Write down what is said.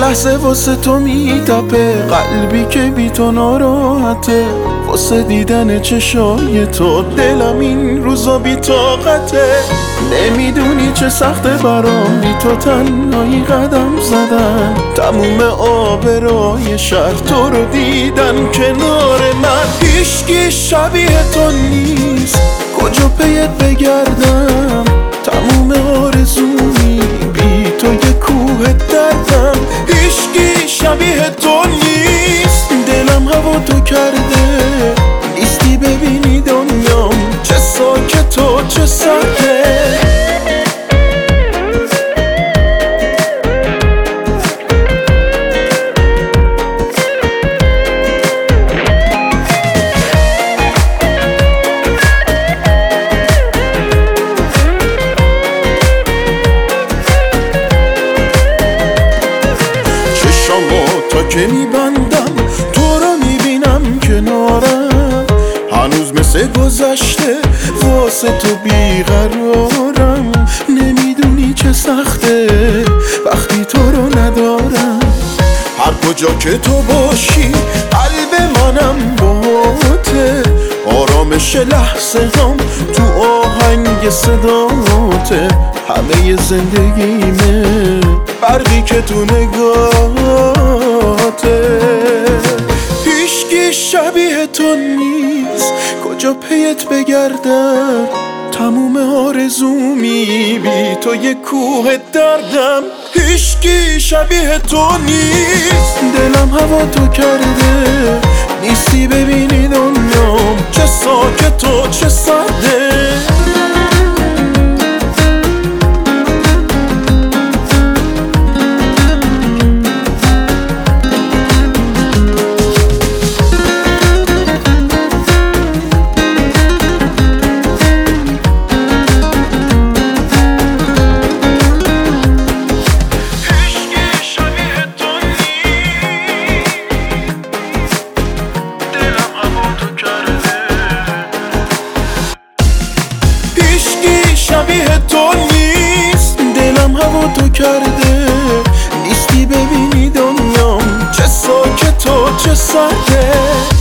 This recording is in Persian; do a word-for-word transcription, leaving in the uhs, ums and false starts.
لحظه واسه تو میتپه، قلبی که بی تو ناراحته، واسه دیدن چشای تو دلم این روزا بی طاقته. نمیدونی چه سخته برام بی تو تنهایی قدم زدن، تموم آبرای شهر تو رو دیدن کنار من. هیچکی شبیه تو نیست، کجا پیت بگردم، تموم آرزومی بی تو یه کوه دردم. هیچکی شبیه تو نیست، دلم هوا تو کرده، نیستی ببینی دنیام چه ساکت و چه سرده. تا که میبندم تو رو میبینم کنارم، هنوز مثل گذشته واسه تو بیقرارم. نمیدونی چه سخته وقتی تو رو ندارم، هر کجا که تو باشی قلب منم باته، آرامش لحظه هم تو آهنگ صداته. همه زندگیمه برقی که تو نگاهته. هیچکی شبیه تو نیست، کجا پیت بگردم، تموم آرزومی بی تو یه کوه دردم. هیچکی شبیه تو نیست، دلم هوا تو کرده، نیستی ببینی دنیام چه ساکت و چه سرده. شبیه تو نیست، دلم هوا تو کرده، نیستی ببینی دنیام چه ساکت و چه سرده.